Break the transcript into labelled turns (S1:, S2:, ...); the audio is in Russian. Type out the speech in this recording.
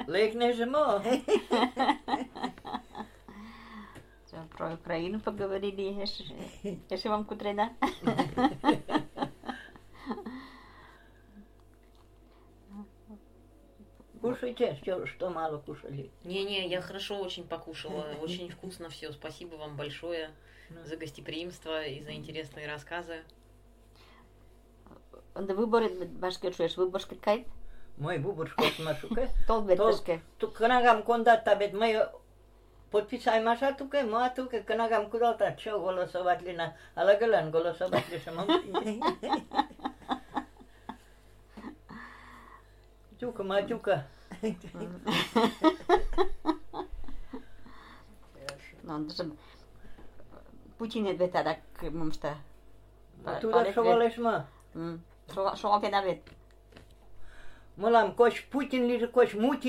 S1: Легнешь мо.
S2: Про Украину поговорили. Если вам кутрена.
S1: Кушайте, что мало кушали.
S3: Не-не, я хорошо очень покушала. Очень вкусно все. Спасибо вам большое за гостеприимство и за интересные рассказы.
S2: Да выборы башке чуешь, выборшка кайт?
S1: Мой бубушка машука.
S2: Толбетышке.
S1: Тут канагам кондата бед мы подписаем маша тука, ма тука канагам куда-то чё голосовать ли на алагалан голосовать ли самом. Тюка, матюка.
S2: Ну, даже Путин это так, мамшта.
S1: Туда шовалеш ма.
S2: Шо он педавит.
S1: Мулам кош Путин ли кош Мутин.